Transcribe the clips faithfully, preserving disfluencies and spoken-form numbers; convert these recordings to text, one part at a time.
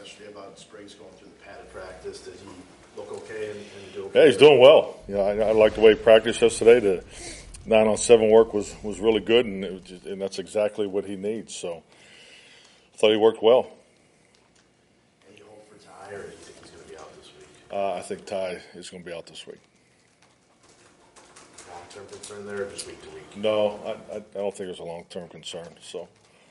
yesterday about Spriggs going through the padded practice. Did he look okay and, and do okay? Yeah, he's doing well. You know, I, I like the way he practiced yesterday. The nine on seven work was, was really good, and it was just, and that's exactly what he needs. So I thought he worked well. Any hope for Ty, or do you think he's going to be out this week? Uh, I think Ty is going to be out this week. Long-term concern there, or just week to week? No, I, I, I don't think there's a long-term concern. So.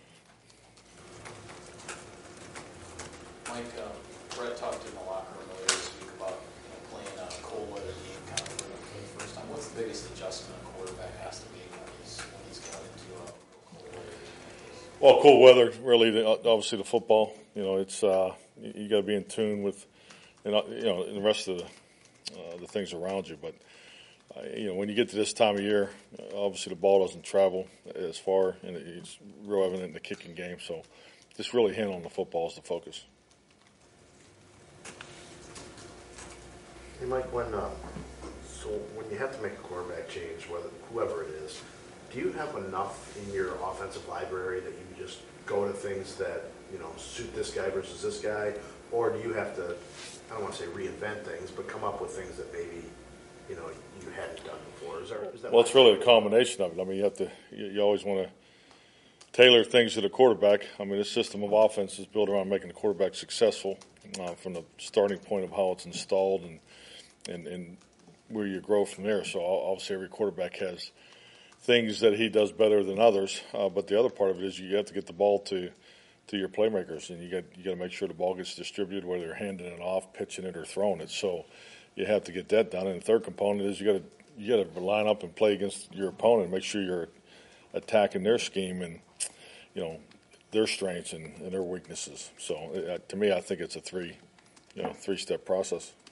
Mike, um, Brett talked in the locker room earlier this week about you know, playing a cold weather game kind of for the, for the first time. What's the biggest adjustment a quarterback has to make when he's when he's going into a cold weather game like this? Well, cold weather, really, the, obviously the football. You know, it's uh, you, you got to be in tune with, you know, you know, the rest of the uh, the things around you. But uh, you know, when you get to this time of year, uh, obviously the ball doesn't travel as far, and it's real evident in the kicking game. So, just really handling the football is the focus. Hey, Mike, when uh, so when you have to make a quarterback change, whether whoever it is, do you have enough in your offensive library that you can just go to things that you know suit this guy versus this guy, or do you have to, I don't want to say reinvent things, but come up with things that maybe you know you hadn't done before? Is there, is that well, it's really a combination of it. I mean, you have to, you, you always want to tailor things to the quarterback. I mean, this system of offense is built around making the quarterback successful uh, from the starting point of how it's installed and. And, and where you grow from there. So obviously every quarterback has things that he does better than others. Uh, but the other part of it is you have to get the ball to to your playmakers, and you got you got to make sure the ball gets distributed, whether they're handing it off, pitching it, or throwing it. So you have to get that done. And the third component is you got to you got to line up and play against your opponent, and make sure you're attacking their scheme and you know their strengths and, and their weaknesses. So uh, to me, I think it's a three you know three step process.